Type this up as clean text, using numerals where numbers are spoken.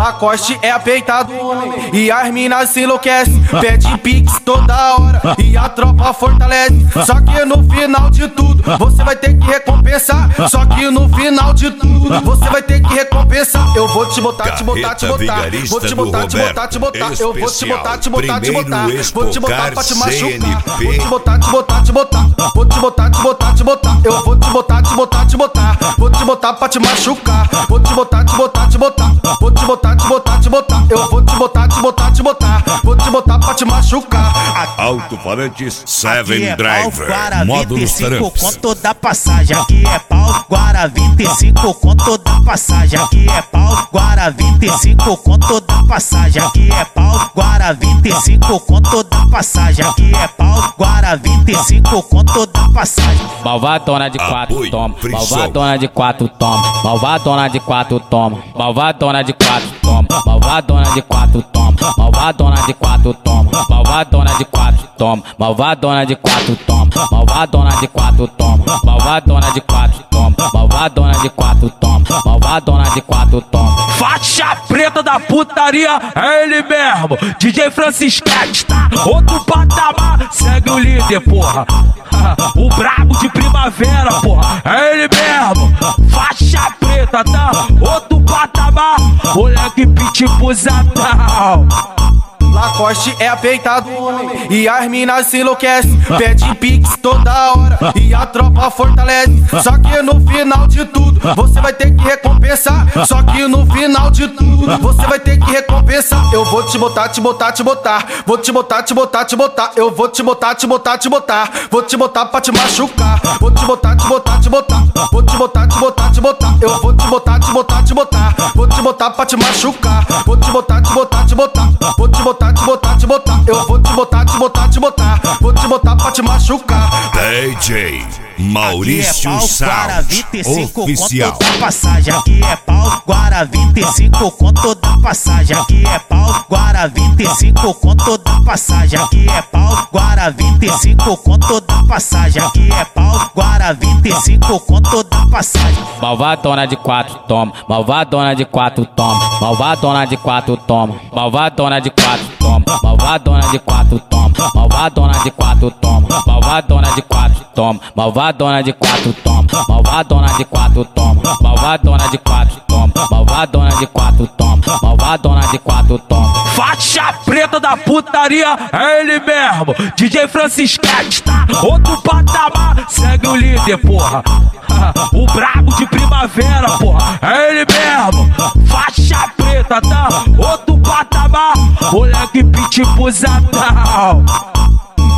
Lacoste é peitado e as minas se enlouquecem. Pede pix toda hora e a tropa fortalece. Só que no final de tudo você vai ter que recompensar. Só que no final de tudo você vai ter que recompensar. Eu vou te botar, te botar, te botar. Vou te botar, te botar, te botar. Eu vou te botar, te botar, te botar. Vou te botar pra te machucar. Vou te botar, te botar, te botar. Vou te botar, te botar, te botar. Eu vou te botar, te botar, te botar. Vou te botar pra te machucar. Vou te botar, te botar, te botar. Vou te botar, te botar, te botar. Eu vou te botar, te botar, te botar. Vou te botar pra te machucar. Alto-falantes Seven Driver, módulo 25 conto da passagem. Aqui é pau, Guara 25 conto da passagem. Aqui é pau, Guara 25 conto da passagem. Aqui é pau, Guara 25 conto da passagem. Aqui é pau, Guara 25 conto da passagem. Malvadona de 4 toma, malvadona de 4 toma, malvadona de 4 toma, malvadona de 4 toma, malvadona de 4 toma, malvadona de 4 toma, malvadona de 4 toma, malvadona de 4 toma, malvadona de 4 toma, malvadona de 4 toma, malvadona de 4 toma, malvadona de 4 toma. Faixa preta da putaria, é ele mesmo, DJ Francisquete, tá? Outro patamar, segue o líder, porra. O brabo de primavera, porra, é ele mesmo. Faixa preta, tá? Outro patamar, moleque pitbullzadão. Lacoste é peitado e as minas se enlouquecem. Pede pix toda hora e a tropa fortalece. Só que no final de tudo você vai ter que recompensar. Só que no final de tudo você vai ter que recompensar. Eu vou te botar, te botar, te botar. Vou te botar, te botar, te botar. Eu vou te botar, te botar, te botar. Vou te botar pra te machucar. Vou te botar, te botar, te botar. Vou te botar, te botar, te botar. Eu vou te botar, te botar, te botar. Vou te botar pra te machucar. Vou te botar, te botar, te botar. Vou te botar, te botar, te botar. Eu vou te botar, te botar, te botar. Vou te botar pra te machucar. DJ Maurício Guara Sound 25 oficial. conto da passagem. Aqui é pau, Guara 25 conto da passagem. Aqui é pau, Guara 25 conto da passagem. Aqui é pau, Guara 25 conto da passagem. Aqui é pau, Guara 25 conto da passagem. Malvadona de 4 toma, malvadona de 4 toma, malvadona de 4 toma, malvadona de 4 toma, malvadona de 4 toma, malvadona de 4 toma, malvadona de 4 toma, malvadona de 4 toma, malvadona de 4 toma, malvadona de 4 toma, malvadona de 4 toma, malvadona de 4 toma. Faixa preta da putaria, é ele mesmo, DJ Francisquete, tá? Outro patamar, segue o líder, porra. O brabo de primavera, porra, é ele mesmo. Faixa preta, tá? Outro patamar, moleque pitbullzadão.